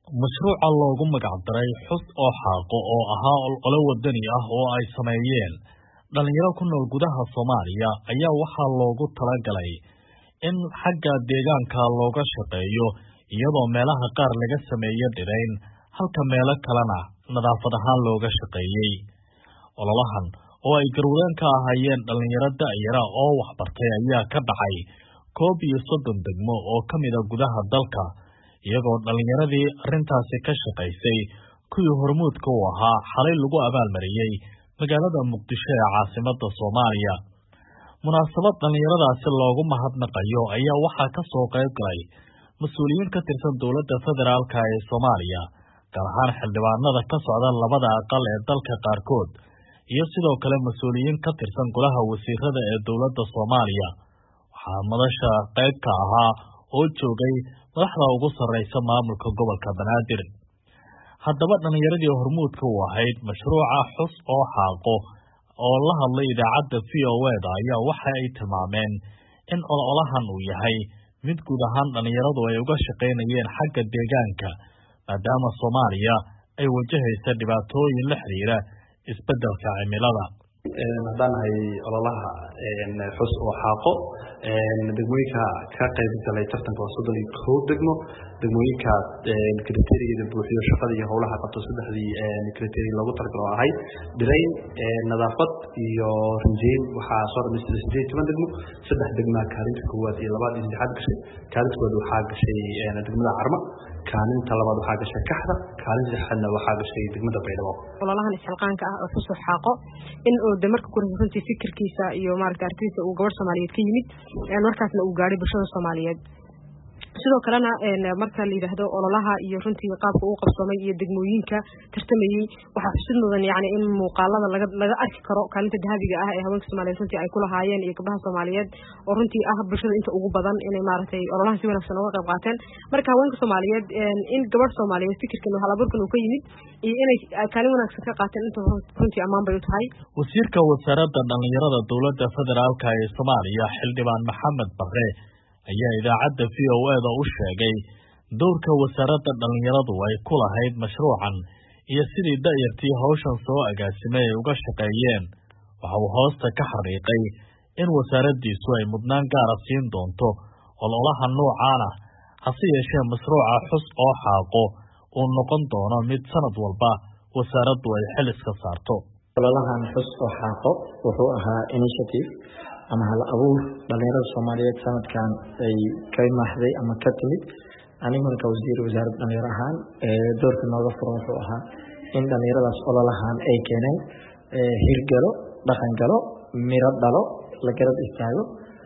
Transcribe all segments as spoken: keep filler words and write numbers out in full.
mashruuca loogu magac daray xus oo xaaqo oo ahaa olole wadani ah oo ay sameeyeen dhalinyaro ku nool gudaha Soomaaliya ayaa waxaa loogu talagalay in xagga deegaanka looga shaqeeyo iyadoo meelaha qaar laga sameeyo dhirayn halka meelo kalena nadaafad ahaan looga shaqeeyay ololahan oo ay garwadeen ka ahaayeen dhalinyaro da'yara oo waxbartay ayaa ka dhacay koob iyo soddon degmo oo ka mid ah gudaha dalka iyagoo dhalinyaradii arrintaasi ka shaqaysay kuwii hormuudka u ahaa xalay lagu abaalmariyay magaalada Muqdisho ee caasimadda Soomaaliya munaasabad dhalinyaradaasi loogu mahadnaqayo ayaa waxaa ka soo qayb galay mas'uuliyiin ka tirsan dowladda federaalka ee Soomaaliya gaar ahaan xildhibaanada ka socda labada aqal ee dalka qaarkood iyo sidoo kale mas'uuliyiin ka tirsan golaha wasiirada ee dowladda Soomaaliya waxaa madasha qayb ka ahaa oo joogay madaxda ugu sarreysa maamulka gobolka Banaadir haddaba dhalinyaradii hormuudka u ahayd mashruuca xus oo xaaqo oo la hadlay idaacadda V O A da ayaa waxa ay tilmaameen in ololahan uu yahay mid guud ahaan dhalinyaradu ay uga shaqaynayeen xagga deegaanka maadaama Soomaaliya ay wajahaysa dhibaatooyin la xiriira isbeddelka cimilada haddaan hay ololaha xus oo xaaqo degmooyinka ka qayb galay tartanka waa soddon iyo kow degmo degmooyinka kriteeriyada buuxiyo shaqada iyo howlaha qabto saddexdii kriteeriya loogu talagalay oo ahayd dhirayn nadaafad iyo rinjeyn waxaa soo dhammaystiray siddeed iyo toban degmo saddex degmaa kaalinta koowaad iyo labaad iyo saddexaad gashay kaalinta koowaad waxaa gashay degmada Carmo kaalinta labaad waxaa gashay Kaxda kaalinta saddexaadna waxaa gashay degmada Baydhabo ololahan isxilqaanka ah oo xus oo xaaqo in uu damarka ku runtii fikirkiisa iyo maaragtay arkiisa uu gobol Soomaaliyeed ka yimid ee markaasna uu gaaray bulshada Soomaaliyeed sidoo kalena marka la yiraahdo ololaha iyo runtii qaabka uu qabsoomay iyo degmooyinka tartamayay waxa xusid mudan yaani in muuqaalada laga laga arki karo kaalinta dahabiga ah ee haweenka Soomaaliyeed runtii ay ku lahaayeen iyo gabdhaha Soomaaliyeed oo runtii ah bulshada inta ugu badan inay maaragtay ololaha si wanaagsan uga qayb qaateen marka haweenka Soomaaliyeed in gabadh Soomaaliyeed fikirkan waxa la burkan uu ka yimid iyo inay kaalin wanaagsan ka qaateen inta runtii ammaan bay u tahay wasiirka wasaaradda dhalinyarada dowladda federaalka ee Soomaaliya xildhibaan Maxamed Barre ayaa idaacadda V O A da u sheegay doorka wasaaradda dhalinyaradu ay ku lahayd mashruucan iyo sidii da'yartii hawshan soo agaasimay ay uga shaqeeyeen waxa uu hoosta ka xariiqay in wasaaraddiisu ay mudnaan gaara siin doonto ololaha noocaan ah hase yeeshee mashruuca xus oo xaaqo uu noqon doono mid sanad walba wasaaraddu ay xil iska saarto ololahan xus oo xaaqo wuxuu ahaa initiative ama hal abuur dhalinyarada Soomaaliyeed sanadkan ay ka mahday ama ka timid aniguna ka wasiir wasaaradda dhalinyarada ahaan ee doorka nooga furan wuxuu ahaa in dhalinyaradaas ololahan ay keeneen hirgalo dhaqan galo miro dhalo la garab istaago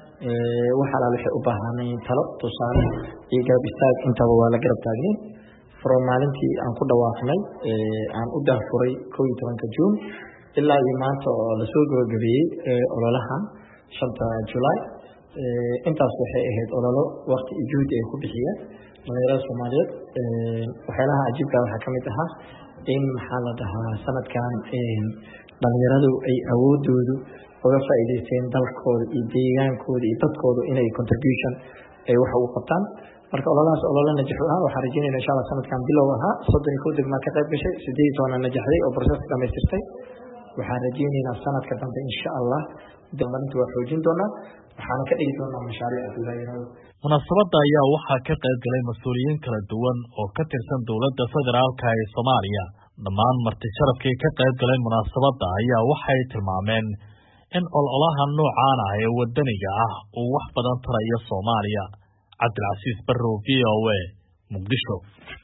waxa la wixii u baahanay talo tusaale iyo garab istaag intaba waa la garab taagnay from maalintii aan ku dhawaaqnay aan u daafuray kow iyo tobanka June ilaa iyo maanta oo la soo gabagabeeyay ololahan shanta July intaas waxay ahayd ololo waqti iyo juhdi ay ku bixiyeen dhalinyarada Soomaaliyeed waxyaalaha cajiibka waxa kamid ah in maxaa la dhahaa sanadkan dhalinyaradu ay awoodoodu uga faa'iideysteen dalkooda iyo deegaankooda iyo dadkooda inay contribution ay wax ugu qabtaan marka ololahaas ololo najax ah waxaan rajaynaynaa insha Allah sanadkan bilow ahaa soddon iyo kow degmo ka qayb gashay siddeed iyo toban najaxday oo process dhamaystirtay waxaan rajaynaynaa sanadka dambe insha Allah damaantu waa xoojin doonaa waxaan ka dhigi doonaa mashaariic dhalinyarada munaasabadda ayaa waxaa ka qayb galay mas'uuliyiin kala duwan oo ka tirsan dowladda federaalka ee Soomaaliya dhammaan marti sharafkii ka qayb galay munaasabadda ayaa waxay tilmaameen in ololaha noocaan ah ee wadaniga ah uu wax badan tarayo Soomaaliya Cabdilcasiis Barrow V O A Muqdisho.